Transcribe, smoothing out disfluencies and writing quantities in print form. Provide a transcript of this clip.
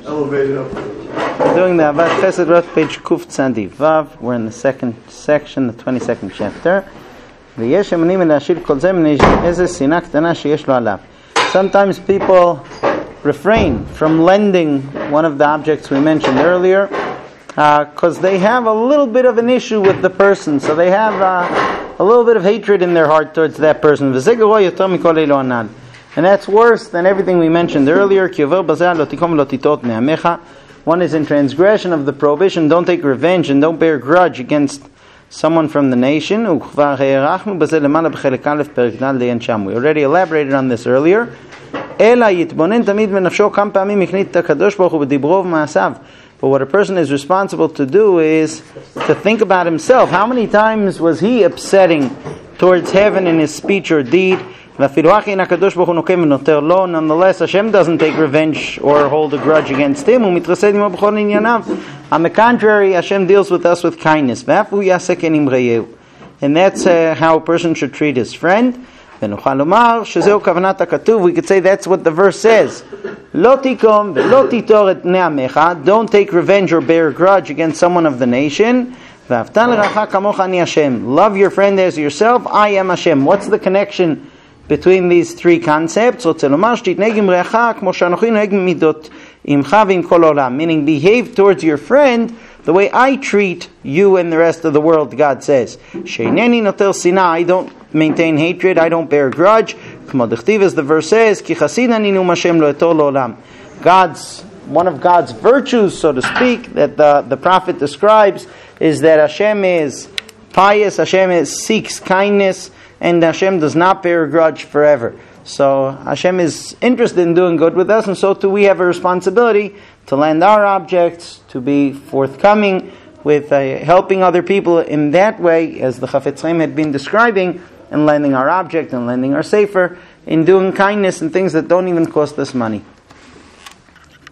elevated up. We're doing the Avat Chesed Rosh page Kuf Tzadi Vav. We're in the second section, the 22nd chapter. Sometimes people refrain from lending one of the objects we mentioned earlier because they have a little bit of an issue with the person, so they have a little bit of hatred in their heart towards that person. And that's worse than everything we mentioned earlier. One is in transgression of the prohibition, don't take revenge and don't bear grudge against someone from the nation. We already elaborated on this earlier. But what a person is responsible to do is to think about himself. How many times was he upsetting towards heaven in his speech or deed? Nonetheless, Hashem doesn't take revenge or hold a grudge against him. On the contrary, Hashem deals with us with kindness. And that's how a person should treat his friend. We could say that's what the verse says. Don't take revenge or bear a grudge against someone of the nation. Love your friend as yourself. I am Hashem. What's the connection between these three concepts? Meaning behave towards your friend the way I treat you and the rest of the world, God says. I don't maintain hatred, I don't bear grudge. As the verse says, one of God's virtues, so to speak, that the prophet describes, is that Hashem is pious, Hashem seeks kindness, and Hashem does not bear a grudge forever. So Hashem is interested in doing good with us, and so too we have a responsibility to lend our objects, to be forthcoming with helping other people in that way, as the Chafetz Chaim had been describing, and lending our object and lending our sefer, in doing kindness and things that don't even cost us money.